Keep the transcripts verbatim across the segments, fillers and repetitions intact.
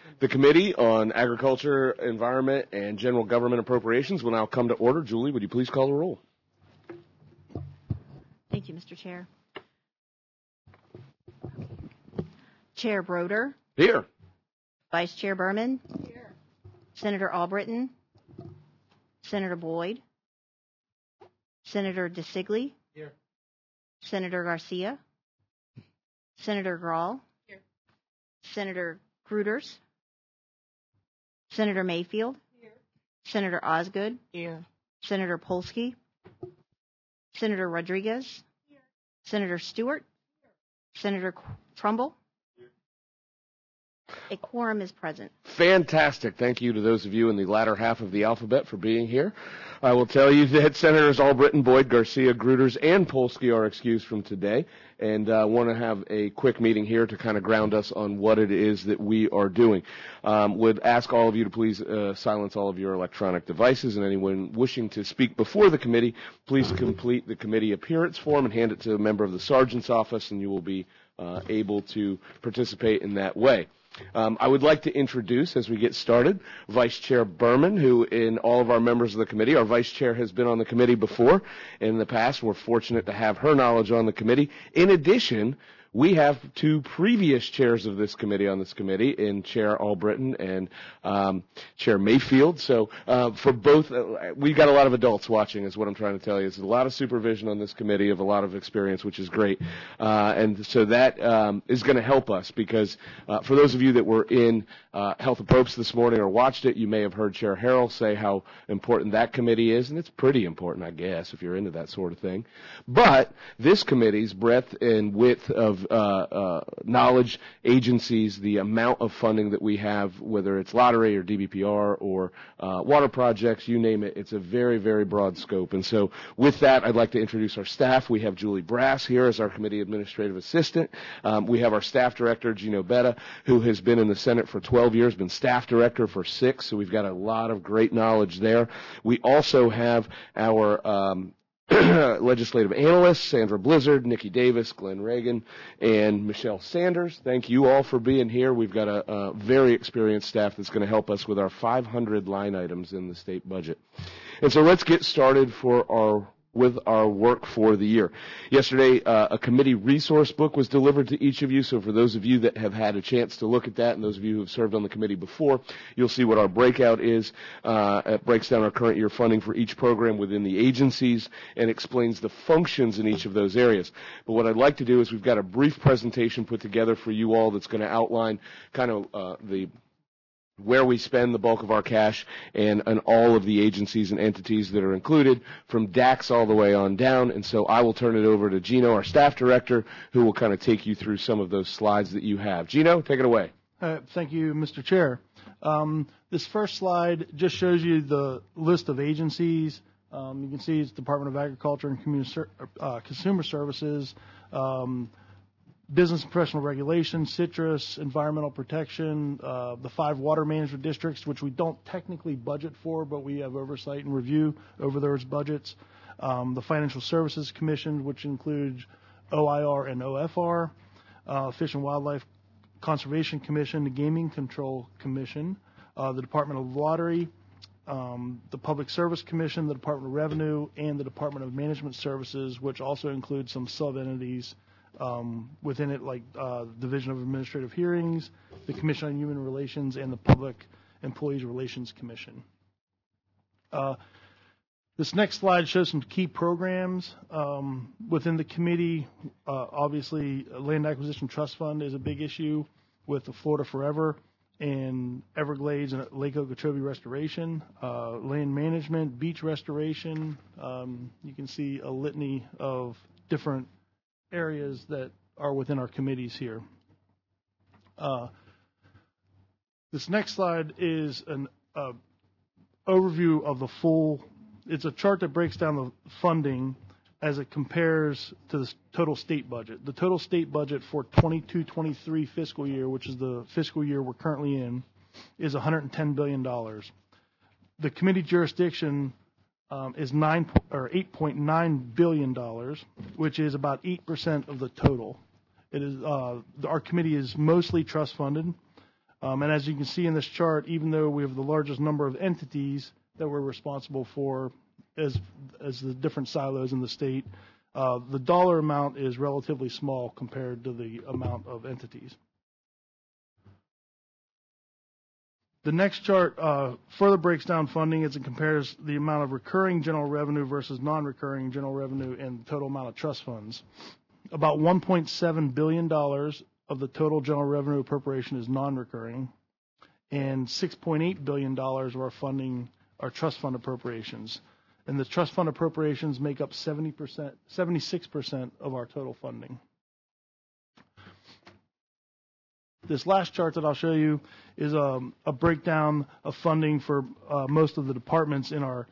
The Committee on Agriculture, Environment, and General Government Appropriations will now come to order. Julie, would you please call the roll? Thank you, Mister Chair. Chair Broder. Here. Vice Chair Berman. Here. Senator Albritton. Senator Boyd. Senator DeSigley. Here. Senator Garcia. Senator Grahl. Here. Senator Gruters. Senator Mayfield. Here. Senator Osgood. Here. Senator Polsky. Senator Rodriguez. Here. Senator Stewart. Here. Senator Trumbull. Here. A quorum is present. Fantastic. Thank you to those of you in the latter half of the alphabet for being here. I will tell you that Senators Albritton, Boyd, Garcia, Gruters, and Polsky are excused from today, and I uh, want to have a quick meeting here to kind of ground us on what it is that we are doing. Um, would ask all of you to please uh, silence all of your electronic devices, and anyone wishing to speak before the committee, please complete the committee appearance form and hand it to a member of the sergeant's office, and you will be uh, able to participate in that way. Um, I would like to introduce, as we get started, Vice Chair Berman, who in all of our members of the committee, our Vice Chair has been on the committee before in the past. We're fortunate to have her knowledge on the committee. In addition, we have two previous chairs of this committee on this committee, in Chair Albritton and um, Chair Mayfield. So uh, for both, uh, we've got a lot of adults watching is what I'm trying to tell you. There's a lot of supervision on this committee of a lot of experience, which is great. Uh, and so that um, is going to help us because uh, for those of you that were in uh, Health Approps this morning or watched it, you may have heard Chair Harrell say how important that committee is, and it's pretty important, I guess, if you're into that sort of thing. But this committee's breadth and width of Uh, uh, knowledge agencies, the amount of funding that we have, whether it's lottery or D B P R or uh, water projects, you name it, it's a very, very broad scope. And so with that, I'd like to introduce our staff. We have Julie Brass here as our committee administrative assistant. Um, we have our staff director, Gino Betta, who has been in the Senate for twelve years, been staff director for six, so we've got a lot of great knowledge there. We also have our um, legislative analysts, Sandra Blizzard, Nikki Davis, Glenn Reagan, and Michelle Sanders. Thank you all for being here. We've got a, a very experienced staff that's going to help us with our five hundred line items in the state budget. And so let's get started for our with our work for the year. Yesterday, uh, a committee resource book was delivered to each of you, so for those of you that have had a chance to look at that and those of you who have served on the committee before, you'll see what our breakout is. Uh, it breaks down our current year funding for each program within the agencies and explains the functions in each of those areas. But what I'd like to do is we've got a brief presentation put together for you all that's going to outline kind of uh, the where we spend the bulk of our cash and, and all of the agencies and entities that are included from D A X all the way on down. And so I will turn it over to Gino, our staff director, who will kind of take you through some of those slides that you have. Gino, take it away. Uh, thank you, Mister Chair. Um, this first slide just shows you the list of agencies. Um, you can see it's Department of Agriculture and Community, uh, Consumer Services, um, Business and Professional Regulation, Citrus, Environmental Protection, uh, the five water management districts, which we don't technically budget for, but we have oversight and review over those budgets. Um, the Financial Services Commission, which includes O I R and O F R, uh, Fish and Wildlife Conservation Commission, the Gaming Control Commission, uh, the Department of Lottery, um, the Public Service Commission, the Department of Revenue, and the Department of Management Services, which also includes some sub-entities Um, within it, like uh, Division of Administrative Hearings, the Commission on Human Relations, and the Public Employees Relations Commission. Uh, this next slide shows some key programs um, within the committee. Uh, obviously, Land Acquisition Trust Fund is a big issue with the Florida Forever and Everglades and Lake Okeechobee restoration, uh, land management, beach restoration. Um, you can see a litany of different areas that are within our committees here. Uh, this next slide is an uh, overview of the full, it's a chart that breaks down the funding as it compares to the total state budget. The total state budget for twenty-two twenty-three fiscal year, which is the fiscal year we're currently in, is one hundred ten billion dollars. The committee jurisdiction Um, is nine or eight point nine billion dollars, which is about eight percent of the total. It is uh, our committee is mostly trust funded. Um, and as you can see in this chart, even though we have the largest number of entities that we're responsible for as, as the different silos in the state, uh, the dollar amount is relatively small compared to the amount of entities. The next chart uh, further breaks down funding as it compares the amount of recurring general revenue versus non-recurring general revenue and the total amount of trust funds. About one point seven billion dollars of the total general revenue appropriation is non-recurring, and six point eight billion dollars of our funding are trust fund appropriations. And the trust fund appropriations make up seventy percent, seventy-six percent of our total funding. This last chart that I'll show you is a, a breakdown of funding for uh, most of the departments in our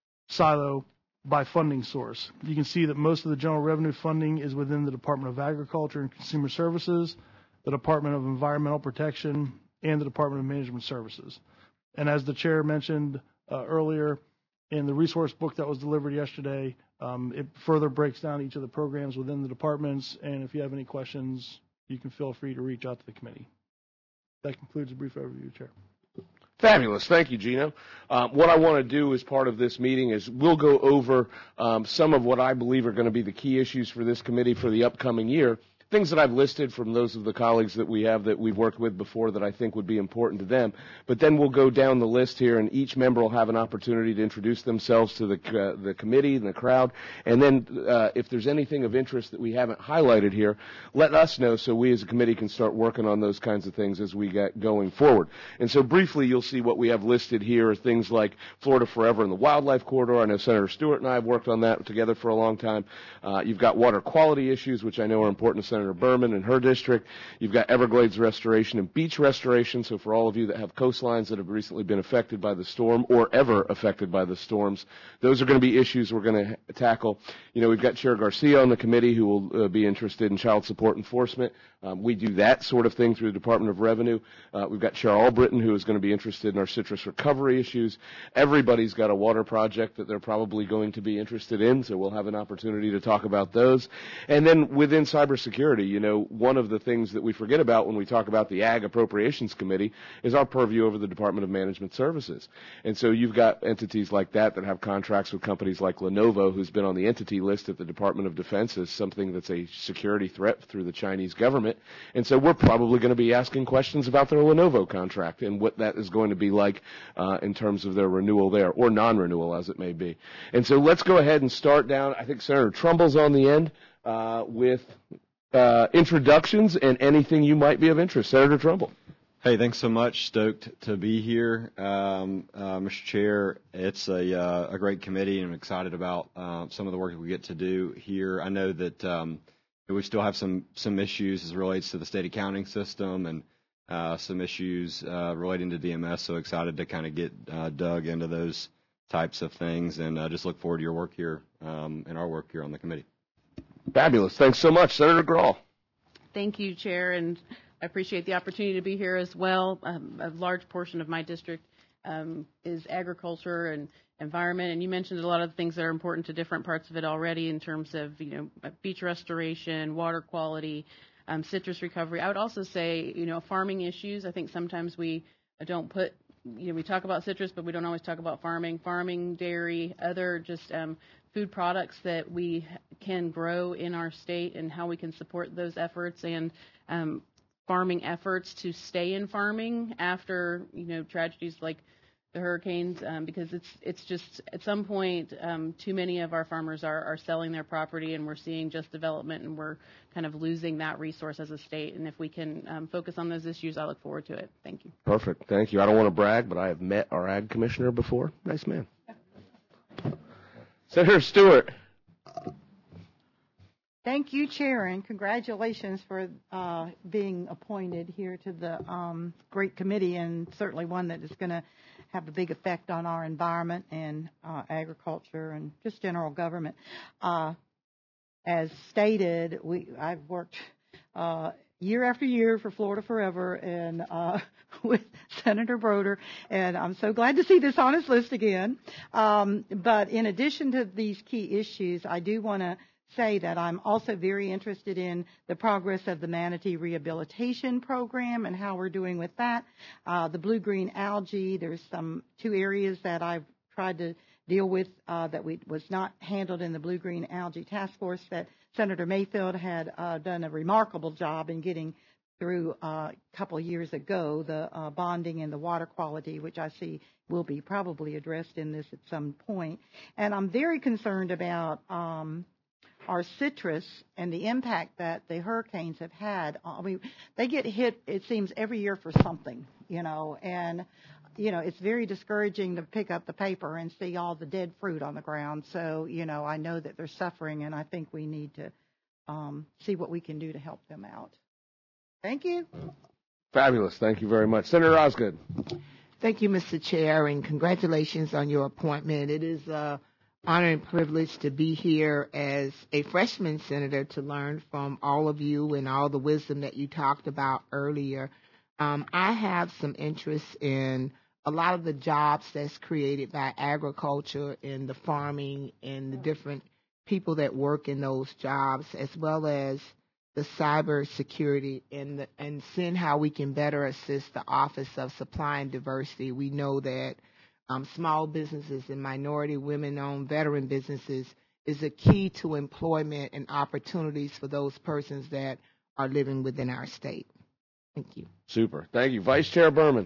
silo by funding source. You can see that most of the general revenue funding is within the Department of Agriculture and Consumer Services, the Department of Environmental Protection, and the Department of Management Services. And as the chair mentioned uh, earlier, in the resource book that was delivered yesterday, um, it further breaks down each of the programs within the departments. And if you have any questions, you can feel free to reach out to the committee. That concludes a brief overview, Chair. Fabulous. Thank you, Gino. Um, what I want to do as part of this meeting is we'll go over um, some of what I believe are going to be the key issues for this committee for the upcoming year. Things that I've listed from those of the colleagues that we have that we've worked with before that I think would be important to them. But then we'll go down the list here, and each member will have an opportunity to introduce themselves to the uh, the committee and the crowd. And then uh, if there's anything of interest that we haven't highlighted here, let us know so we as a committee can start working on those kinds of things as we get going forward. And so briefly, you'll see what we have listed here are things like Florida Forever and the Wildlife Corridor. I know Senator Stewart and I have worked on that together for a long time. Uh, you've got water quality issues, which I know are important to Senator Senator Berman and her district. You've got Everglades restoration and beach restoration. So for all of you that have coastlines that have recently been affected by the storm or ever affected by the storms, those are going to be issues we're going to tackle. You know, we've got Chair Garcia on the committee who will uh, be interested in child support enforcement. Um, we do that sort of thing through the Department of Revenue. Uh, we've got Chair Albritton who is going to be interested in our citrus recovery issues. Everybody's got a water project that they're probably going to be interested in, so we'll have an opportunity to talk about those. And then within cybersecurity, you know, one of the things that we forget about when we talk about the Ag Appropriations Committee is our purview over the Department of Management Services. And so you've got entities like that that have contracts with companies like Lenovo, who's been on the entity list at the Department of Defense as something that's a security threat through the Chinese government. And so we're probably going to be asking questions about their Lenovo contract and what that is going to be like uh, in terms of their renewal there, or non-renewal as it may be. And so let's go ahead and start down. I think Senator Trumbull's on the end uh, with uh, introductions and anything you might be of interest. Senator Trumbull. Hey, thanks so much. Stoked to be here, um, uh, Mister Chair. It's a, uh, a great committee, and I'm excited about uh, some of the work that we get to do here. I know that um, we still have some some issues as it relates to the state accounting system and uh, some issues uh, relating to D M S. So excited to kind of get uh, dug into those types of things, and uh, just look forward to your work here um, and our work here on the committee. Fabulous. Thanks so much, Senator Grahl. Thank you, Chair, and I appreciate the opportunity to be here as well. Um, a large portion of my district um, is agriculture and environment, and you mentioned a lot of the things that are important to different parts of it already in terms of, you know, beach restoration, water quality, um, citrus recovery. I would also say, you know, farming issues. I think sometimes we don't put, you know, we talk about citrus, but we don't always talk about farming, farming, dairy, other just um, food products that we can grow in our state and how we can support those efforts, and um, farming efforts to stay in farming after, you know, tragedies like the hurricanes, um, because it's it's just at some point um, too many of our farmers are, are selling their property, and we're seeing just development, and we're kind of losing that resource as a state. And if we can um, focus on those issues, I look forward to it. Thank you. Perfect. Thank you. I don't want to brag, but I have met our ag commissioner before. Nice man. Senator Stewart. Thank you, Chair, and congratulations for uh, being appointed here to the um, great committee, and certainly one that is going to have a big effect on our environment and uh, agriculture and just general government. Uh, as stated, we I've worked uh, year after year for Florida Forever and uh, with Senator Broder, and I'm so glad to see this on his list again. Um, but in addition to these key issues, I do want to say that I'm also very interested in the progress of the manatee rehabilitation program and how we're doing with that. Uh, the blue-green algae, there's some two areas that I've tried to deal with uh, that we was not handled in the blue-green algae task force that Senator Mayfield had uh, done a remarkable job in getting through uh, a couple of years ago, the uh, bonding and the water quality, which I see will be probably addressed in this at some point. And I'm very concerned about um, our citrus and the impact that the hurricanes have had. I mean, they get hit, it seems, every year for something, you know, and, you know, it's very discouraging to pick up the paper and see all the dead fruit on the ground. So, you know, I know that they're suffering, and I think we need to um, see what we can do to help them out. Thank you. Fabulous. Thank you very much. Senator Osgood. Thank you, Mister Chair, and congratulations on your appointment. It is an honor and privilege to be here as a freshman senator to learn from all of you and all the wisdom that you talked about earlier. Um, I have some interest in a lot of the jobs that's created by agriculture and the farming and the different people that work in those jobs, as well as the cyber security and, the, and seeing how we can better assist the Office of Supply and Diversity. We know that um, small businesses and minority women-owned veteran businesses is a key to employment and opportunities for those persons that are living within our state. Thank you. Super. Thank you. Vice Chair Berman.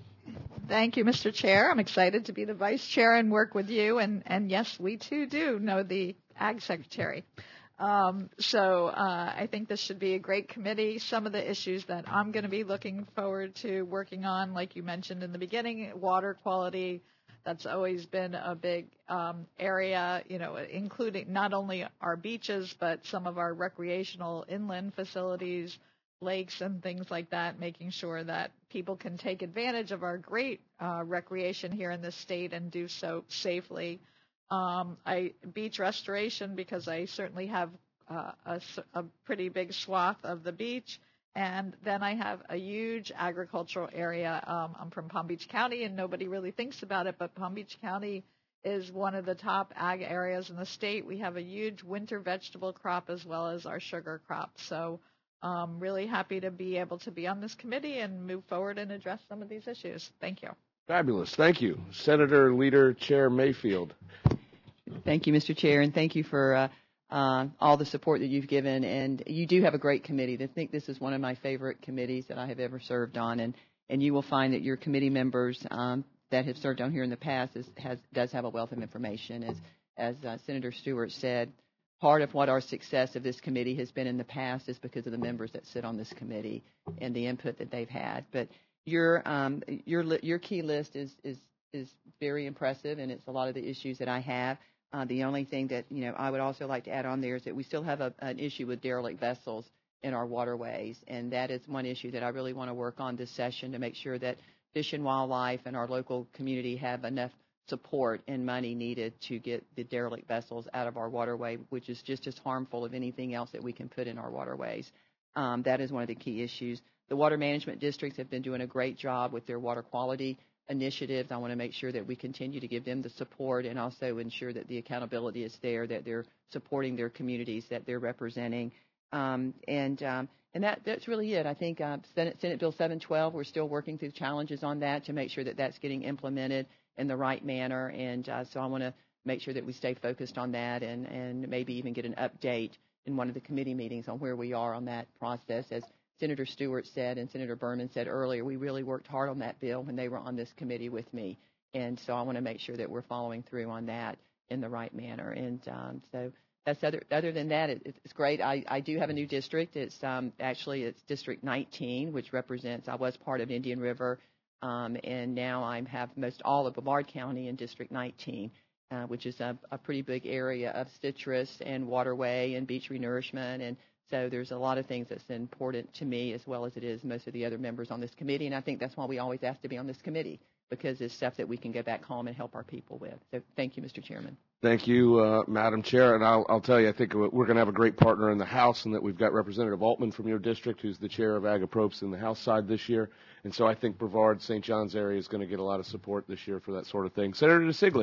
Thank you, Mister Chair. I'm excited to be the vice chair and work with you. And, and yes, we too do know the Ag Secretary. Um, so uh, I think this should be a great committee. Some of the issues that I'm going to be looking forward to working on, like you mentioned in the beginning, water quality. That's always been a big um, area, you know, including not only our beaches, but some of our recreational inland facilities, lakes and things like that, making sure that people can take advantage of our great uh, recreation here in this state and do so safely. Um, I beach restoration, because I certainly have uh, a, a pretty big swath of the beach. And then I have a huge agricultural area. Um, I'm from Palm Beach County, and nobody really thinks about it, but Palm Beach County is one of the top ag areas in the state. We have a huge winter vegetable crop as well as our sugar crop. So I'm really happy to be able to be on this committee and move forward and address some of these issues. Thank you. Fabulous. Thank you. Senator Leader Chair Mayfield. Thank you, Mister Chair, and thank you for uh, uh, all the support that you've given. And you do have a great committee. I think this is one of my favorite committees that I have ever served on. And, and you will find that your committee members um, that have served on here in the past is, has, does have a wealth of information. As, as uh, Senator Stewart said, part of what our success of this committee has been in the past is because of the members that sit on this committee and the input that they've had. But your um, your your key list is is is very impressive, and it's a lot of the issues that I have. Uh, the only thing that, you know, I would also like to add on there is that we still have a, an issue with derelict vessels in our waterways, and that is one issue that I really want to work on this session to make sure that Fish and Wildlife and our local community have enough support and money needed to get the derelict vessels out of our waterway, which is just as harmful as anything else that we can put in our waterways. Um, that is one of the key issues. The water management districts have been doing a great job with their water quality initiatives. I want to make sure that we continue to give them the support and also ensure that the accountability is there, that they're supporting their communities that they're representing. Um, and um, and that that's really it. I think uh, Senate, Senate Bill seven twelve, we're still working through challenges on that to make sure that that's getting implemented in the right manner. And uh, so I want to make sure that we stay focused on that and, and maybe even get an update in one of the committee meetings on where we are on that process. As Senator Stewart said and Senator Berman said earlier, we really worked hard on that bill when they were on this committee with me. And so I want to make sure that we're following through on that in the right manner. And um, so that's other, other than that, it, it's great. I, I do have a new district. It's um, actually it's District nineteen, which represents, I was part of Indian River, um, and now I have most all of Brevard County in District nineteen, uh, which is a, a pretty big area of citrus and waterway and beach renourishment. And so there's a lot of things that's important to me as well as it is most of the other members on this committee. And I think that's why we always ask to be on this committee, because it's stuff that we can go back home and help our people with. So thank you, Mister Chairman. Thank you, uh, Madam Chair. And I'll, I'll tell you, I think we're going to have a great partner in the House, and that we've got Representative Altman from your district, who's the chair of Agapropes in the House side this year. And so I think Brevard, Saint John's area is going to get a lot of support this year for that sort of thing. Senator DeSiglia.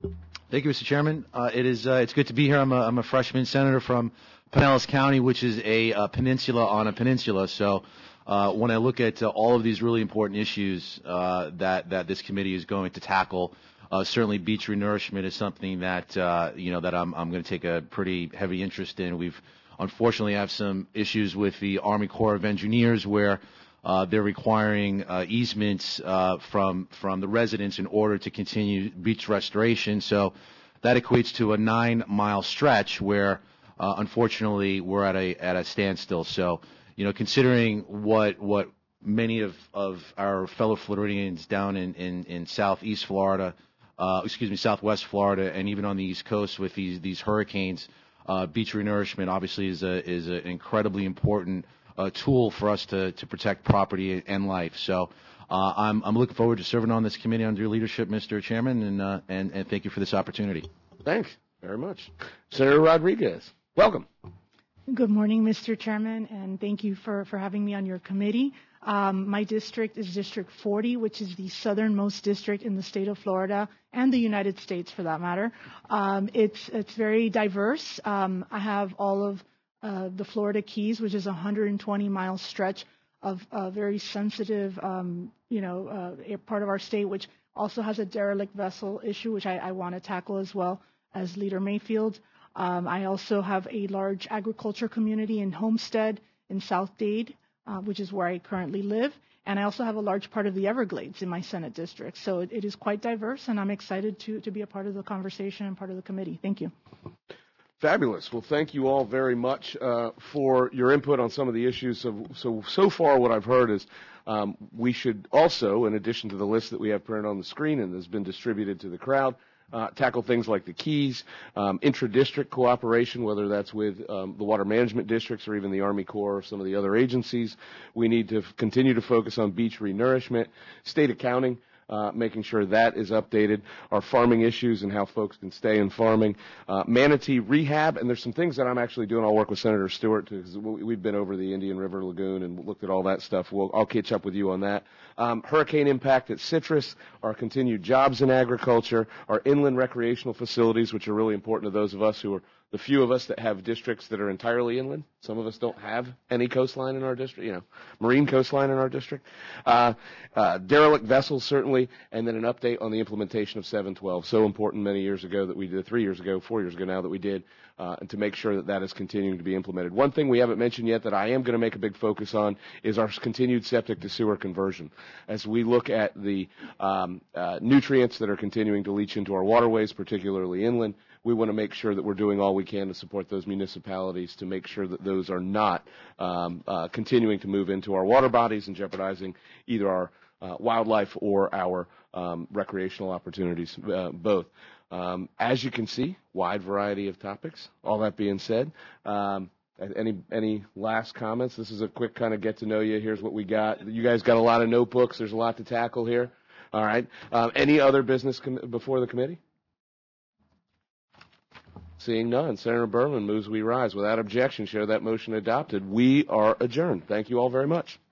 Thank you, Mister Chairman. Uh, it is uh, it's good to be here. I'm a, I'm a freshman senator from Pinellas County, which is a, a peninsula on a peninsula. So uh, when I look at uh, all of these really important issues uh, that that this committee is going to tackle, uh, certainly beach renourishment is something that uh, you know that I'm I'm going to take a pretty heavy interest in. We've unfortunately have some issues with the Army Corps of Engineers where Uh, they're requiring uh, easements uh, from from the residents in order to continue beach restoration. So that equates to a nine-mile stretch where, uh, unfortunately, we're at a at a standstill. So, you know, considering what what many of, of our fellow Floridians down in, in, in southeast Florida, uh, excuse me, southwest Florida, and even on the East Coast with these these hurricanes, uh, beach renourishment obviously is a is an incredibly important a tool for us to, to protect property and life. So uh, I'm, I'm looking forward to serving on this committee under your leadership, Mister Chairman, and, uh, and, and thank you for this opportunity. Thanks very much. Senator Rodriguez, welcome. Good morning, Mister Chairman, and thank you for, for having me on your committee. Um, my district is District forty, which is the southernmost district in the state of Florida and the United States, for that matter. Um, it's, it's very diverse. Um, I have all of Uh, the Florida Keys, which is a one hundred twenty mile stretch of a very sensitive, um, you know, uh, part of our state, which also has a derelict vessel issue, which I, I want to tackle as well as Leader Mayfield. Um, I also have a large agriculture community in Homestead in South Dade, uh, which is where I currently live. And I also have a large part of the Everglades in my Senate district. So it, it is quite diverse, and I'm excited to, to be a part of the conversation and part of the committee. Thank you. Fabulous. Well, thank you all very much uh, for your input on some of the issues. So, so, so far what I've heard is um, we should also, in addition to the list that we have printed on the screen and has been distributed to the crowd, uh, tackle things like the Keys, um, intra-district cooperation, whether that's with um, the water management districts or even the Army Corps or some of the other agencies. We need to f- continue to focus on beach renourishment, state accounting, Uh, making sure that is updated, our farming issues and how folks can stay in farming, uh, manatee rehab, and there's some things that I'm actually doing. I'll work with Senator Stewart because we've been over the Indian River Lagoon and looked at all that stuff. We'll, I'll catch up with you on that. Um, hurricane impact at Citrus, our continued jobs in agriculture, our inland recreational facilities, which are really important to those of us who are the few of us that have districts that are entirely inland. Some of us don't have any coastline in our district, you know, marine coastline in our district. Uh, uh, derelict vessels, certainly, and then an update on the implementation of seven twelve. So important many years ago that we did, three years ago, four years ago now that we did, uh, and to make sure that that is continuing to be implemented. One thing we haven't mentioned yet that I am going to make a big focus on is our continued septic to sewer conversion. As we look at the um, uh, nutrients that are continuing to leach into our waterways, particularly inland, we want to make sure that we're doing all we can to support those municipalities to make sure that those are not um, uh, continuing to move into our water bodies and jeopardizing either our uh, wildlife or our um, recreational opportunities, uh, both. Um, as you can see, wide variety of topics. All that being said, um, any any last comments? This is a quick kind of get to know you. Here's what we got. You guys got a lot of notebooks. There's a lot to tackle here. All right. Um, any other business com- before the committee? Seeing none, Senator Berman moves we rise. Without objection, share that motion adopted. We are adjourned. Thank you all very much.